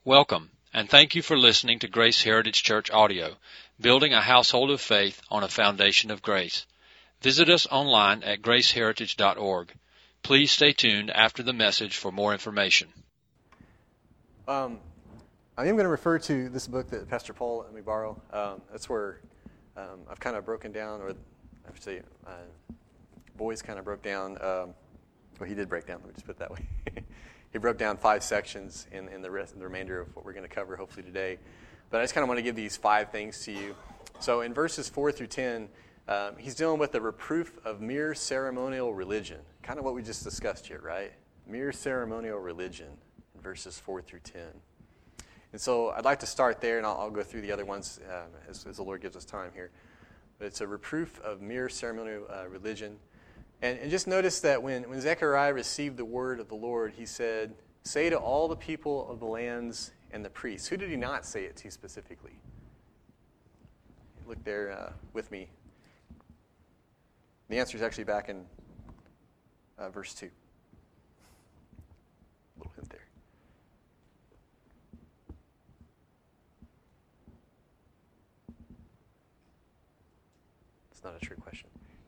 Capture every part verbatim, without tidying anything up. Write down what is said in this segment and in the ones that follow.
Welcome, and thank you for listening to Grace Heritage Church Audio, building a household of faith on a foundation of grace. Visit us online at grace heritage dot org. Please stay tuned after the message for more information. Um, I am going to refer to this book that Pastor Paul let me borrow. Um, that's where um, I've kind of broken down, or I should say, uh, Boys kind of broke down. Um, well, he did break down. Let me just put it that way. He broke down five sections in, in the rest, the remainder of what we're going to cover, hopefully today. But I just kind of want to give these five things to you. So in verses four through ten, um, he's dealing with the reproof of mere ceremonial religion, kind of what we just discussed here, right? Mere ceremonial religion in verses four through ten. And so I'd like to start there, and I'll, I'll go through the other ones um, as, as the Lord gives us time here. But it's a reproof of mere ceremonial uh, religion. And, and just notice that when, when Zechariah received the word of the Lord, he said, "Say to all the people of the lands and the priests." Who did he not say it to specifically? Look there uh, with me. The answer is actually back in uh, verse two. A little hint there. It's not a trick question.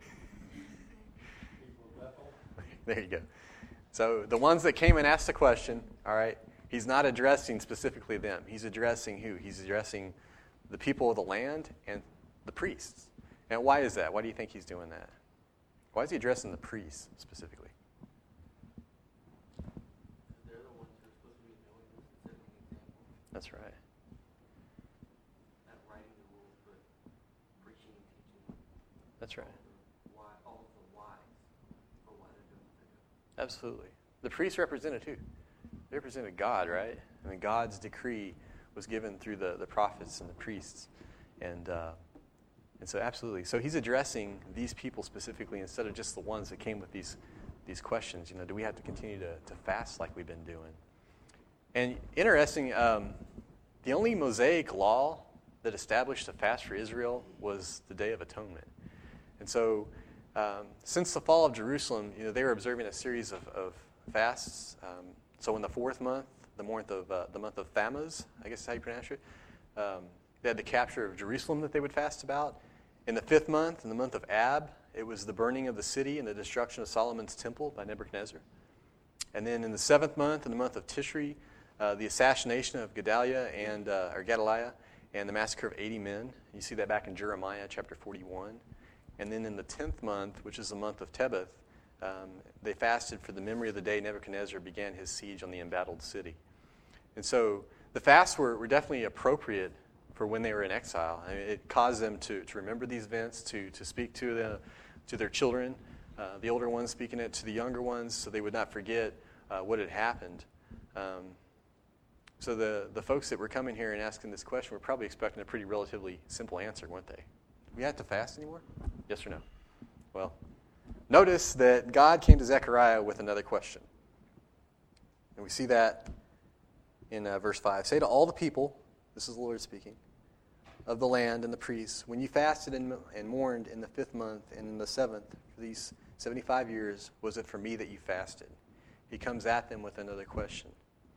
There you go. So the ones that came and asked the question, all right, he's not addressing specifically them. He's addressing who? He's addressing the people of the land and the priests. And why is that? Why do you think he's doing that? Why is he addressing the priests specifically? They're the ones who are supposed to be knowing and setting an example. That's right. Not writing the rules, but preaching and teaching. That's right. Why, all of the whys for why they're doing what they're doing. Absolutely. The priests represented who? They represented God, right? I mean, God's decree was given through the, the prophets and the priests. And uh, and so absolutely. So he's addressing these people specifically instead of just the ones that came with these these questions. You know, do we have to continue to, to fast like we've been doing? And interesting, um, the only Mosaic law that established a fast for Israel was the Day of Atonement. And so um, since the fall of Jerusalem, you know, they were observing a series of, of fasts. Um, so in the fourth month, the month of uh, the month of Tammuz, I guess is how you pronounce it, um, they had the capture of Jerusalem that they would fast about. In the fifth month, in the month of Ab, it was the burning of the city and the destruction of Solomon's temple by Nebuchadnezzar. And then in the seventh month, in the month of Tishri, uh, the assassination of Gedaliah and uh, or Gedaliah and the massacre of eighty men. You see that back in Jeremiah chapter forty-one. And then in the tenth month, which is the month of Tebeth, um, they fasted for the memory of the day Nebuchadnezzar began his siege on the embattled city. And so the fasts were, were definitely appropriate for when they were in exile. I mean, it caused them to, to remember these events, to, to speak to, the, to their children, uh, the older ones speaking it to the younger ones so they would not forget uh, what had happened. Um, so the, the folks that were coming here and asking this question were probably expecting a pretty relatively simple answer, weren't they? Do we have to fast anymore? Yes or no? Well, notice that God came to Zechariah with another question. And we see that in uh, verse five. "Say to all the people," this is the Lord speaking, "of the land and the priests, when you fasted and, and mourned in the fifth month and in the seventh, for these seventy-five years, was it for me that you fasted?" He comes at them with another question.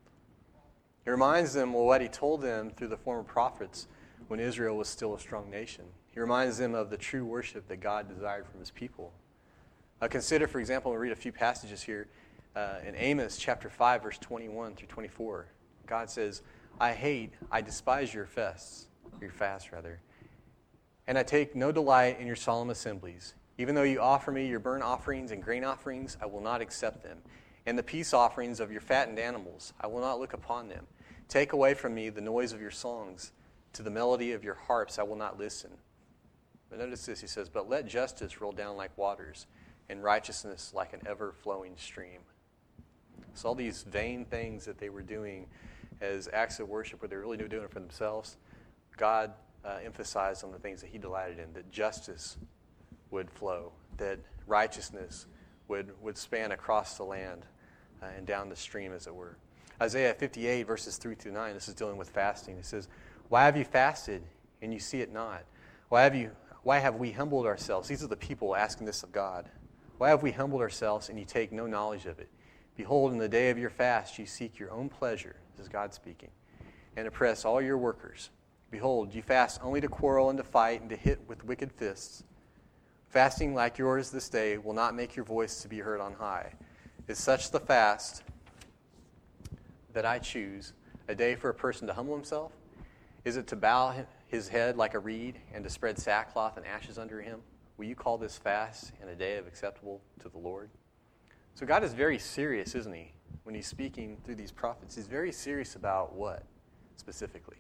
He reminds them of what he told them through the former prophets when Israel was still a strong nation. He reminds them of the true worship that God desired from his people. Uh, consider, for example, we'll read a few passages here. Uh, in Amos chapter five, verse twenty-one through twenty-four, God says, "I hate, I despise your fasts, your fasts rather, and I take no delight in your solemn assemblies. Even though you offer me your burnt offerings and grain offerings, I will not accept them. And the peace offerings of your fattened animals, I will not look upon them. Take away from me the noise of your songs. To the melody of your harps, I will not listen." But notice this, he says, "But let justice roll down like waters, and righteousness like an ever-flowing stream." So all these vain things that they were doing as acts of worship, where they were really doing it for themselves, God uh, emphasized on the things that he delighted in, that justice would flow, that righteousness would, would span across the land uh, and down the stream, as it were. Isaiah fifty-eight, verses three through nine, this is dealing with fasting. It says, "Why have you fasted, and you see it not? Why have you? Why have we humbled ourselves?" These are the people asking this of God. "Why have we humbled ourselves, and you take no knowledge of it? Behold, in the day of your fast you seek your own pleasure." This is God speaking. and oppress all your workers. Behold, you fast only to quarrel and to fight and to hit with wicked fists. Fasting like yours this day will not make your voice to be heard on high. Is such the fast that I choose, a day for a person to humble himself? Is it to bow his head like a reed and to spread sackcloth and ashes under him? Will you call this fast and a day of acceptable to the Lord? So God is very serious, isn't he? When he's speaking through these prophets, he's very serious about what specifically?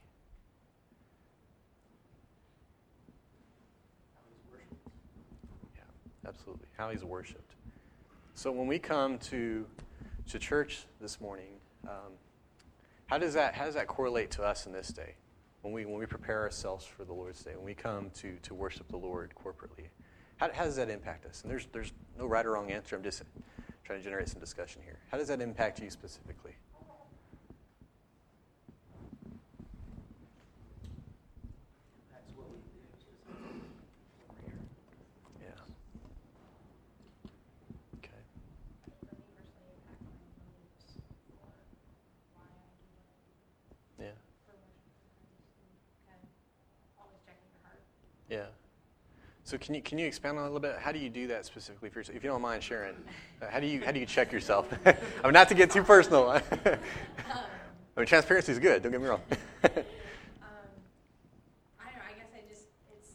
Yeah, absolutely. How he's worshipped. So when we come to to church this morning, um, how does that how does that correlate to us in this day? When we when we prepare ourselves for the Lord's Day, when we come to to worship the Lord corporately, how, how does that impact us? And there's there's no right or wrong answer. I'm just trying to generate some discussion here. How does that impact you specifically? That's what we do. Just over here. Yeah. Okay. For me personally, impact my motives for why I do what I do Yeah. for worship and kind of always checking your heart. Yeah. So can you can you expand on it a little bit? How do you do that specifically for yourself? If you don't mind sharing, uh, how do you how do you check yourself? I mean, not to get too personal. I mean, transparency is good. Don't get me wrong. Um, I don't know. I guess I just it's.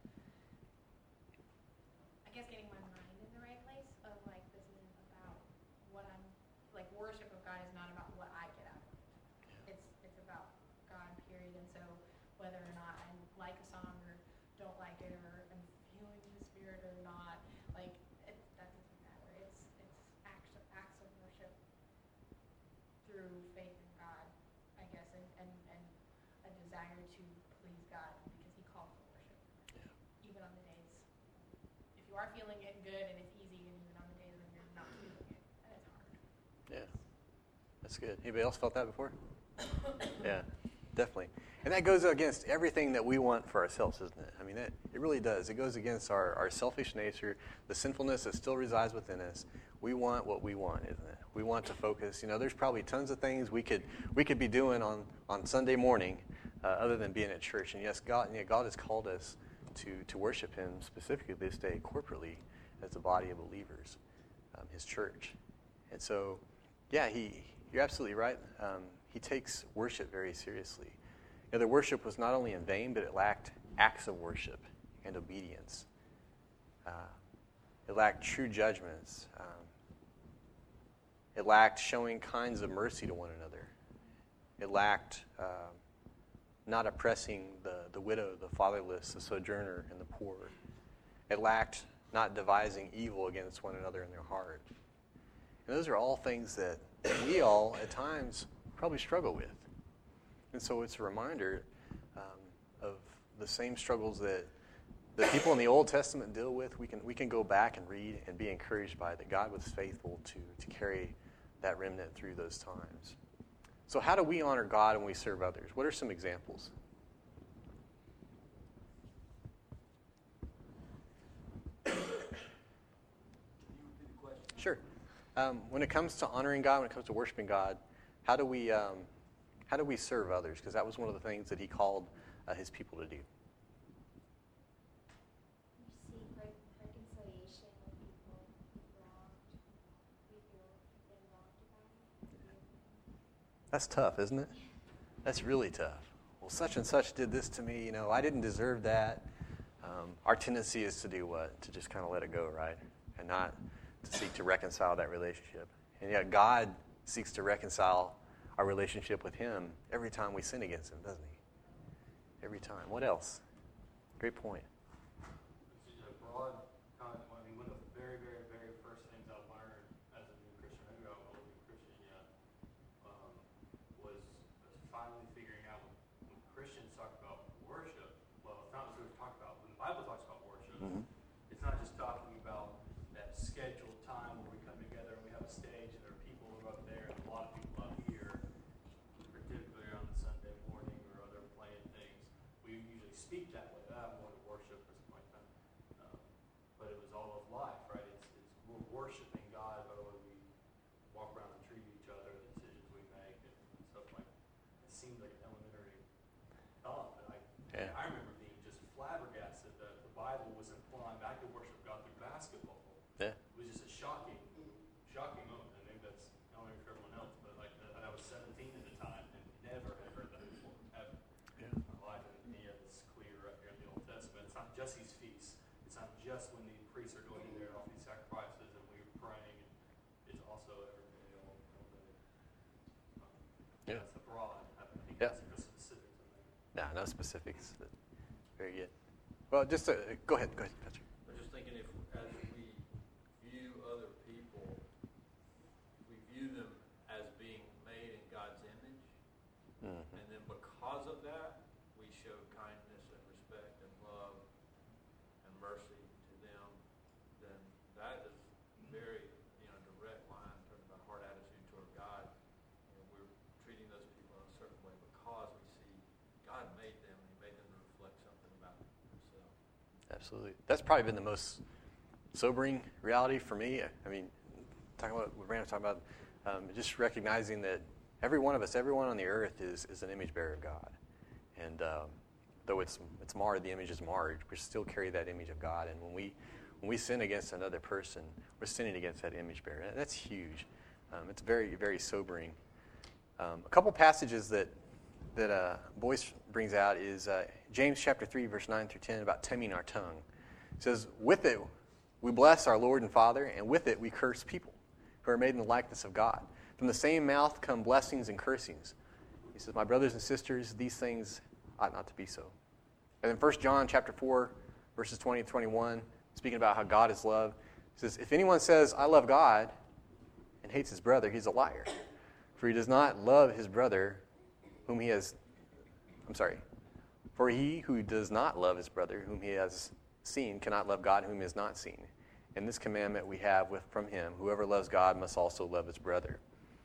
I guess getting my mind in the right place of like this isn't about what I'm like. Worship of God is not about what I get out of it. It's it's about God. Period. And so whether or not I like a song or don't like it or I'm feeling the Spirit or not, like it, that doesn't matter. It's it's acts of, acts of worship through faith in God, I guess, and, and, and a desire to please God because He called for worship. Yeah. Even on the days, if you are feeling it good and it's easy, and even on the days when you're not feeling it and it's hard. Yeah, that's good. Anybody else felt that before? Yeah, definitely. And that goes against everything that we want for ourselves, isn't it? I mean, it, it really does. It goes against our, our selfish nature, the sinfulness that still resides within us. We want what we want, isn't it? We want to focus. You know, there's probably tons of things we could we could be doing on, on Sunday morning uh, other than being at church. And yes, God, yeah, God has called us to, to worship Him specifically this day corporately as a body of believers, um, His church. And so, yeah, he you're absolutely right. Um, he takes worship very seriously. You know, their worship was not only in vain, but it lacked acts of worship and obedience. Uh, it lacked true judgments. Um, it lacked showing kinds of mercy to one another. It lacked uh, not oppressing the, the widow, the fatherless, the sojourner, and the poor. It lacked not devising evil against one another in their heart. And those are all things that we all, at times, probably struggle with. And so it's a reminder um, of the same struggles that the people in the Old Testament deal with. We can we can go back and read and be encouraged by that God was faithful to, to carry that remnant through those times. So how do we honor God when we serve others? What are some examples? Sure. Um, when it comes to honoring God, when it comes to worshiping God, how do we um, how do we serve others? Because that was one of the things that He called uh, His people to do. Seek re- reconciliation with people who've wronged, we feel been wronged about. That's tough, isn't it? That's really tough. Well, such and such did this to me. You know, I didn't deserve that. Um, our tendency is to do what? To just kind of let it go, right? And not to seek to reconcile that relationship. And yet God seeks to reconcile our relationship with Him every time we sin against Him, doesn't He? Every time. What else? Great point. This is a broad comment. I mean, one of the very, very, very first things I learned as a new Christian, maybe I wasn't a Christian yet, um, was finally figuring out when, when Christians talk about worship, well, it's not what we talk about. When the Bible talks about worship, Mm-hmm. it's not just talking about that scheduled time where we come together and we have a stage and there are people who are up there and a lot of people up here, particularly on Sunday morning or other planned things. We usually speak that way. Ah, I'm going to worship or something like that. Um, Yeah. The specifics on that. No, no specifics. But very good. Well, just uh, go ahead. Go ahead, Patrick. I was just thinking if, as we view other people, we view them as being made in God's image, Mm-hmm. and then because of that, we show kindness and respect and love and mercy to them, then that is very, you know, direct line in terms of our heart attitude toward God. You know, we're treating those people in a certain way because we see God made them, and He made them to reflect something about Himself. Absolutely. That's probably been the most sobering reality for me. I mean, talking about what Brandon was talking about, um, just recognizing that every one of us, everyone on the earth is, is an image bearer of God. And um, though it's it's marred, the image is marred, we still carry that image of God. And when we when we sin against another person, we're sinning against that image bearer. That's huge. Um, it's very, very sobering. Um, a couple passages that that uh, Boyce brings out is uh, James chapter three, verse nine through ten, about taming our tongue. It says, with it we bless our Lord and Father, and with it we curse people who are made in the likeness of God. From the same mouth come blessings and cursings. He says, my brothers and sisters, these things ought not to be so. And then First John chapter four, verses twenty and twenty-one, speaking about how God is love, he says, if anyone says, I love God, and hates his brother, he's a liar. For he does not love his brother whom he has, I'm sorry, for he who does not love his brother whom he has seen cannot love God whom he has not seen. And this commandment we have with from him, whoever loves God must also love his brother.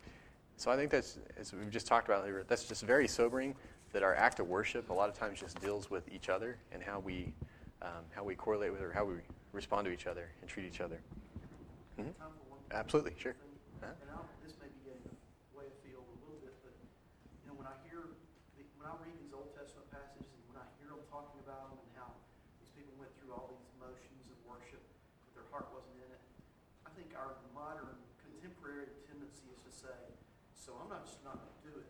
So I think that's, as we've just talked about, that's just very sobering that our act of worship a lot of times just deals with each other and how we um, how we correlate with or how we respond to each other and treat each other. Mm-hmm. Time for one Absolutely, sure. Huh? And I'll, this may be getting way afield a little bit, but you know, when I hear, the, when I read these Old Testament passages, and when I hear them talking about them and how these people went through all these motions of worship, but their heart wasn't in it, I think our modern contemporary tendency is to say, "So I'm not just not going to do it.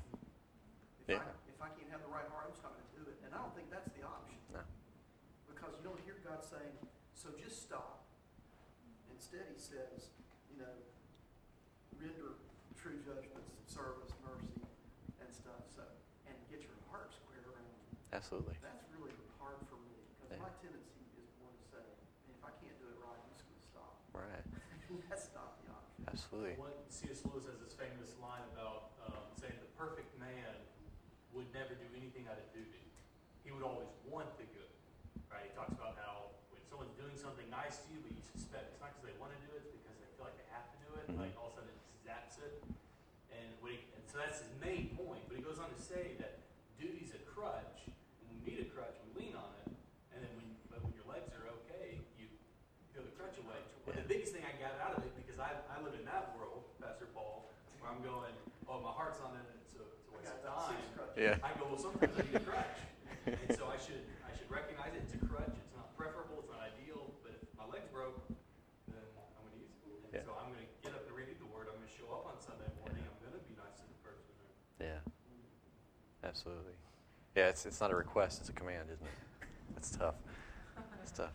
If, Yeah. I, if I can't have the right heart, I'm just not going to do it." And I don't think that's the option, No. because you don't hear God saying, "So just stop." Instead, He says, you know, render true judgments, service, mercy, and stuff. So, and get your heart square around it. Absolutely. That's really hard for me, because Yeah. my tendency is more to say, "Man, if I can't do it right, I'm just going to stop." Right. That's not the option. Absolutely. One, C S Lewis has this famous line about um, saying the perfect man would never do anything out of duty. He would always want the good, right? He talks about how when someone's doing something nice to you, but you suspect it's not because they want to do it, it's because they feel like they have to do it, Mhm. like all of a sudden it zaps it. And, when he, and so that's his main point, but he goes on to say that duty's a crutch, and when we meet a crutch, we lean on it, and then when, but when your legs are okay, you throw the crutch away. But the biggest thing I got out of it, because I, I live in that world, Pastor Paul, where I'm going, oh, my heart's on it, and it's a, it's a waste of time. Yeah. I go, well, sometimes I need a crutch. And so I should I should recognize it. It's a crutch. It's not preferable. It's not ideal. But if my leg's broke, then I'm going to use it. And Yeah. so I'm going to get up and read the Word. I'm going to show up on Sunday morning. I'm going to be nice to the person. Yeah. Absolutely. Yeah, it's it's not a request, it's a command, isn't it? That's tough. That's tough.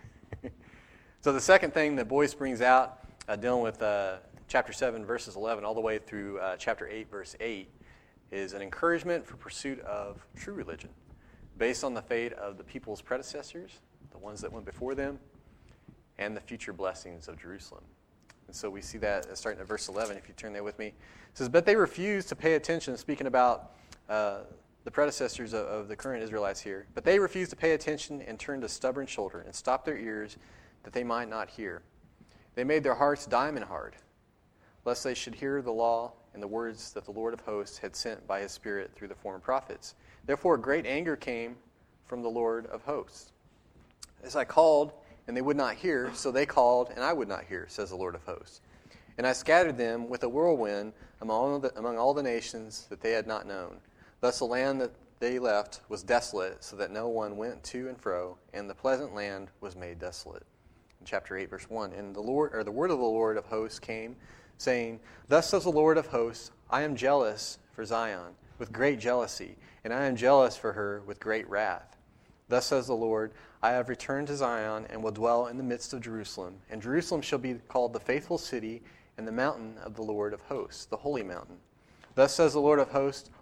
So the second thing that Boyce brings out, uh, dealing with uh, chapter seven, verses eleven, all the way through uh, chapter eight, verse eight, is an encouragement for pursuit of true religion, based on the fate of the people's predecessors, the ones that went before them, and the future blessings of Jerusalem. And so we see that starting at verse eleven, if you turn there with me. It says, but they refused to pay attention, speaking about uh, the predecessors of, of the current Israelites here. But they refused to pay attention and turned a stubborn shoulder and stopped their ears that they might not hear. They made their hearts diamond hard, lest they should hear the law and the words that the Lord of hosts had sent by his Spirit through the former prophets. Therefore great anger came from the Lord of hosts. As I called, and they would not hear, so they called, and I would not hear, says the Lord of hosts. And I scattered them with a whirlwind among all the, among all the nations that they had not known. Thus the land that they left was desolate, so that no one went to and fro, and the pleasant land was made desolate. In chapter eight, verse one, and the Lord, or the word of the Lord of hosts came, saying, thus says the Lord of hosts, I am jealous for Zion with great jealousy, and I am jealous for her with great wrath. Thus says the Lord, I have returned to Zion and will dwell in the midst of Jerusalem, and Jerusalem shall be called the faithful city and the mountain of the Lord of hosts, the holy mountain. Thus says the Lord of hosts,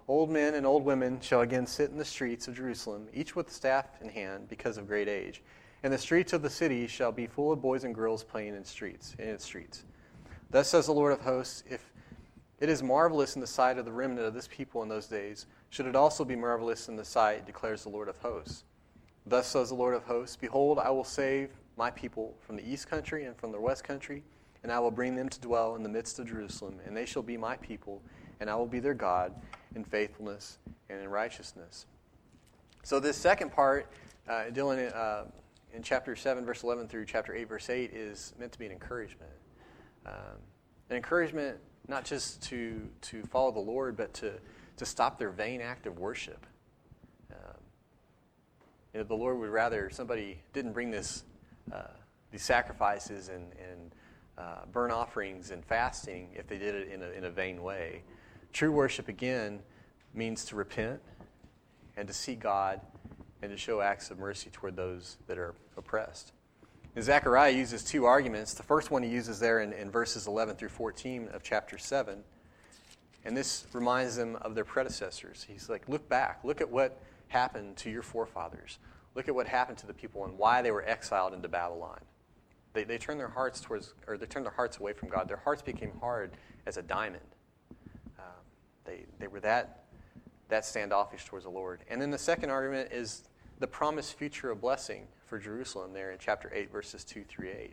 Old men and old women shall again sit in the streets of Jerusalem, each with staff in hand, because of great age. And the streets of the city shall be full of boys and girls playing in streets, in its streets. Thus says the Lord of hosts, if it is marvelous in the sight of the remnant of this people in those days, should it also be marvelous in the sight, declares the Lord of hosts. Thus says the Lord of hosts, behold, I will save my people from the east country and from the west country, and I will bring them to dwell in the midst of Jerusalem, and they shall be my people, and I will be their God in faithfulness and in righteousness. So this second part, uh, dealing in, uh, in chapter seven, verse eleven through chapter eight, verse eight, is meant to be an encouragement. Um, an encouragement not just to, to follow the Lord, but to, to stop their vain act of worship. Um, you know, the Lord would rather somebody didn't bring this uh, these sacrifices and, and uh, burnt offerings and fasting if they did it in a, in a vain way. True worship, again, means to repent and to seek God and to show acts of mercy toward those that are oppressed. And Zechariah uses two arguments. The first one he uses there in, in verses eleven through fourteen of chapter seven. And this reminds them of their predecessors. He's like, look back. Look at what happened to your forefathers. Look at what happened to the people and why they were exiled into Babylon. They, they turned their hearts towards, or they turned their hearts away from God. Their hearts became hard as a diamond. Um, they they were that that standoffish towards the Lord. And then the second argument is the promised future of blessing for Jerusalem there in chapter eight, verses two through eight.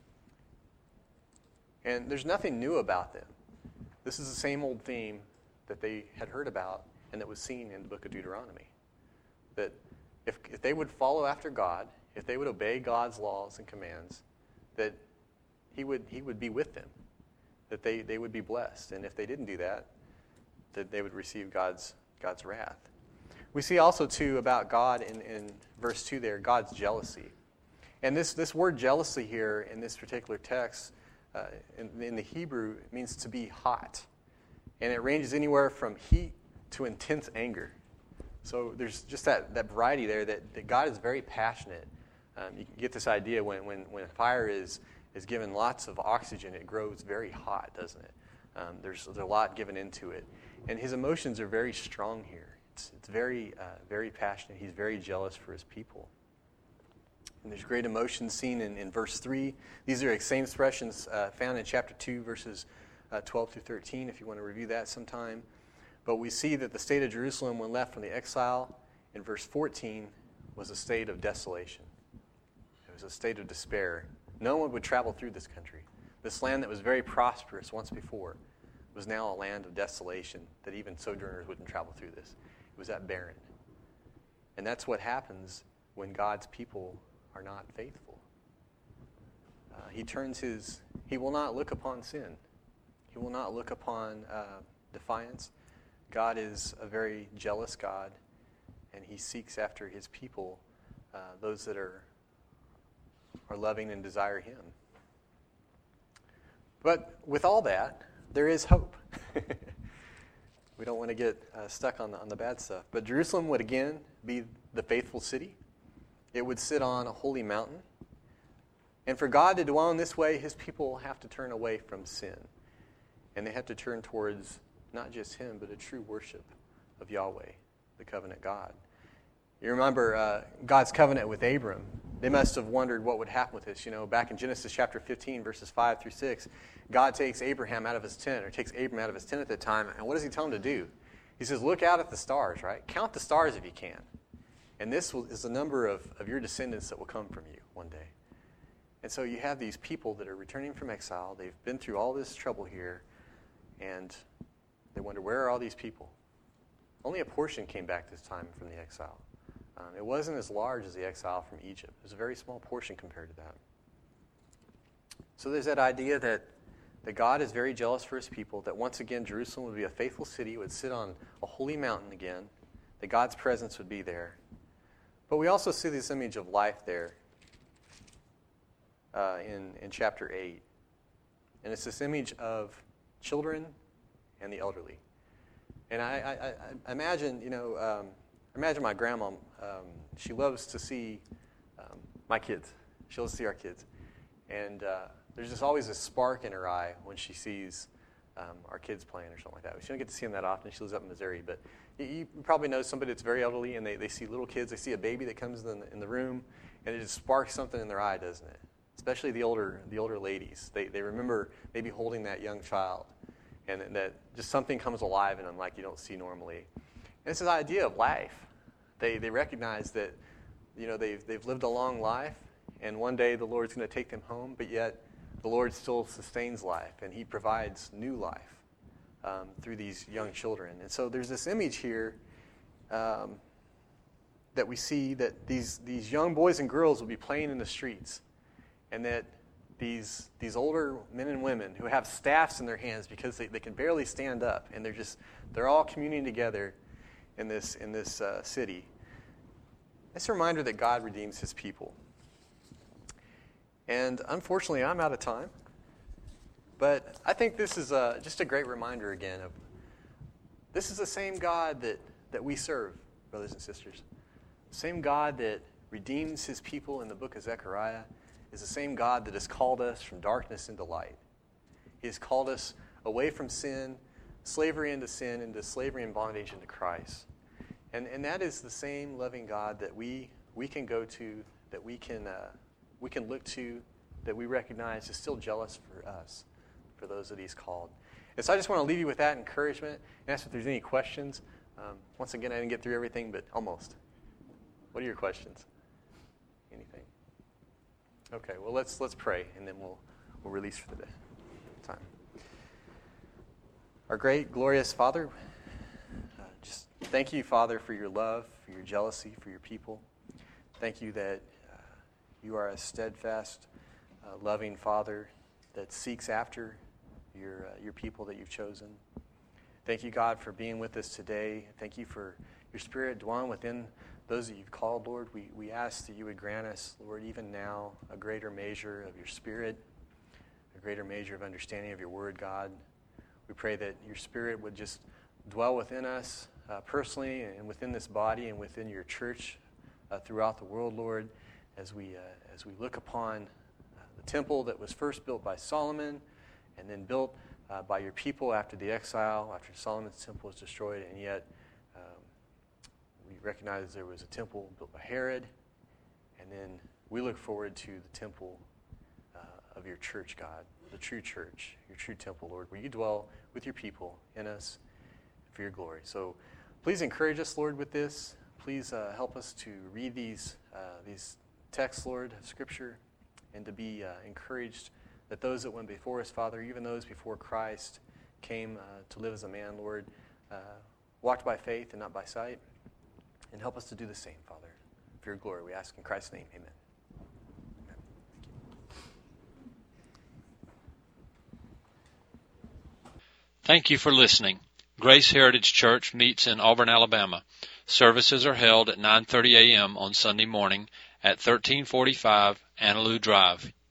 And there's nothing new about them. This is the same old theme that they had heard about and that was seen in the book of Deuteronomy. That if, if they would follow after God, if they would obey God's laws and commands, that he would he would be with them, that they, they would be blessed. And if they didn't do that, that they would receive God's God's wrath. We see also, too, about God in, in verse two there, God's jealousy. And this, this word jealousy here in this particular text, uh, in, in the Hebrew, it means to be hot. And it ranges anywhere from heat to intense anger. So there's just that, that variety there that, that God is very passionate. Um, you can get this idea when, when, when fire is, is given lots of oxygen, it grows very hot, doesn't it? Um, there's, there's a lot given into it. And his emotions are very strong here. It's, it's very, uh, very passionate. He's very jealous for his people. And there's great emotion seen in, in verse three. These are the same expressions uh, found in chapter two, verses uh, twelve through thirteen, if you want to review that sometime. But we see that the state of Jerusalem, when left from the exile, in verse fourteen, was a state of desolation. It was a state of despair. No one would travel through this country. This land that was very prosperous once before was now a land of desolation that even sojourners wouldn't travel through this. It was that barren. And that's what happens when God's people are not faithful. Uh, he turns his, he will not look upon sin. He will not look upon uh, defiance. God is a very jealous God, and he seeks after his people, uh, those that are, are loving and desire him. But with all that, there is hope. We don't want to get uh, stuck on the, on the bad stuff. But Jerusalem would again be the faithful city. It would sit on a holy mountain. And for God to dwell in this way, his people have to turn away from sin. And they have to turn towards not just him, but a true worship of Yahweh, the covenant God. You remember uh, God's covenant with Abram. They must have wondered what would happen with this. You know, back in Genesis chapter fifteen, verses five through six, God takes Abraham out of his tent, or takes Abram out of his tent at the time, and what does he tell him to do? He says, look out at the stars, right? Count the stars if you can. And this will, is the number of, of your descendants that will come from you one day. And so you have these people that are returning from exile. They've been through all this trouble here, and they wonder, where are all these people? Only a portion came back this time from the exile. Um, it wasn't as large as the exile from Egypt. It was a very small portion compared to that. So there's that idea that, that God is very jealous for his people, that once again Jerusalem would be a faithful city, it would sit on a holy mountain again, that God's presence would be there. But we also see this image of life there uh, in, in chapter eight. And it's this image of children and the elderly. And I, I, I imagine, you know, um, imagine my grandma. Um, she loves to see um, my kids. She loves to see our kids. And uh, there's just always a spark in her eye when she sees um, our kids playing or something like that. She don't get to see them that often. She lives up in Missouri, but you, you probably know somebody that's very elderly, and they, they see little kids. They see a baby that comes in the, in the room, and it just sparks something in their eye, doesn't it? Especially the older the older ladies. They they remember maybe holding that young child, and that just something comes alive in them like you don't see normally. And it's this idea of life. They they recognize that, you know, they've they've lived a long life, and one day the Lord's going to take them home, but yet the Lord still sustains life, and He provides new life um, through these young children. And so there's this image here um, that we see that these these young boys and girls will be playing in the streets, and that these these older men and women who have staffs in their hands because they, they can barely stand up, and they're just they're all communing together in this in this uh, city. It's a reminder that God redeems His people. And unfortunately, I'm out of time. But I think this is a, just a great reminder again of this is the same God that, that we serve, brothers and sisters. The same God that redeems His people in the book of Zechariah is the same God that has called us from darkness into light. He has called us away from sin, slavery into sin, into slavery and bondage into Christ. And and that is the same loving God that we we can go to, that we can uh, we can look to, that we recognize is still jealous for us, for those that He's called. And so I just want to leave you with that encouragement and ask if there's any questions. Um, once again, I didn't get through everything, but almost. What are your questions? Anything? Okay, well let's let's pray, and then we'll we'll release for the day. Time. Our great, glorious Father, uh, just thank you, Father, for your love, for your jealousy, for your people. Thank you that uh, you are a steadfast, uh, loving Father that seeks after your uh, your people that you've chosen. Thank you, God, for being with us today. Thank you for your Spirit dwelling within those that you've called, Lord. We we ask that you would grant us, Lord, even now, a greater measure of your Spirit, a greater measure of understanding of your word, God. We pray that your Spirit would just dwell within us uh, personally and within this body and within your church uh, throughout the world, Lord, as we uh, as we look upon uh, the temple that was first built by Solomon and then built uh, by your people after the exile, after Solomon's temple was destroyed, and yet um, we recognize there was a temple built by Herod, and then we look forward to the temple uh, of your church, God, the true church, your true temple, Lord, where you dwell with your people in us for your glory. So please encourage us, Lord, with this. Please uh, help us to read these uh, these texts, Lord, of Scripture, and to be uh, encouraged that those that went before us, Father, even those before Christ came uh, to live as a man, Lord, uh, walked by faith and not by sight, and help us to do the same, Father, for your glory. We ask in Christ's name, amen. Thank you for listening. Grace Heritage Church meets in Auburn, Alabama. Services are held at nine thirty a.m. on Sunday morning at thirteen forty-five Annaloo Drive,